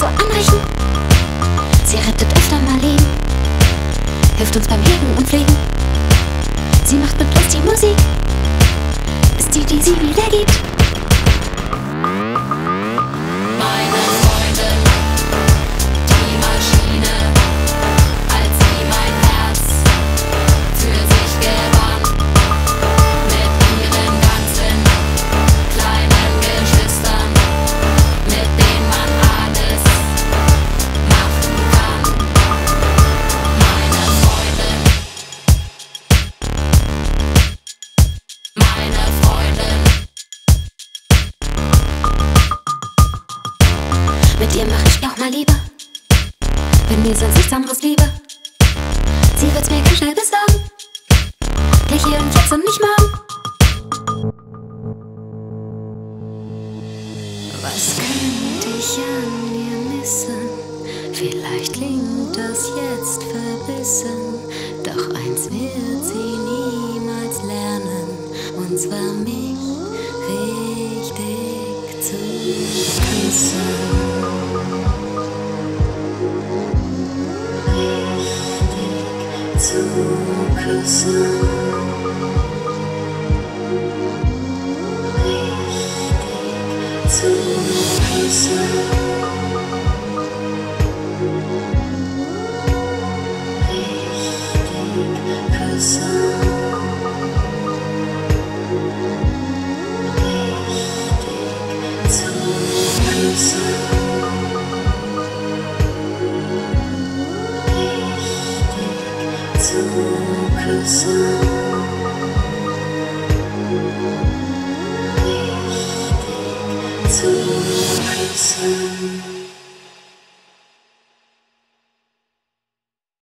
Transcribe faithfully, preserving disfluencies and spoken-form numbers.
so anriechen. Sie rettet öfter mal Leben, hilft uns beim Hegen und Pflegen. Sie macht mit uns die Musik, ist die, die sie wiedergibt. Meine Freundin, die Maschine, als sie mein Herz für sich gewann, mit ihren ganzen kleinen Geschwistern, mit denen man alles machen kann. Meine Freundin, meine Freundin. Mit ihr mach ich auch mal Liebe, wenn mir sonst nichts anderes liebe. Sie wird's mir ganz schnell besorgen, gleich hier und jetzt und nicht morgen. Was könnte ich an ihr missen? Vielleicht klingt das jetzt verbissen, doch eins wird sie niemals lernen, und zwar mich richtig zu küssen. Zu küssen, richtig zu küssen, richtig küssen, richtig zu küssen. Zu küssen, richtig zu küssen.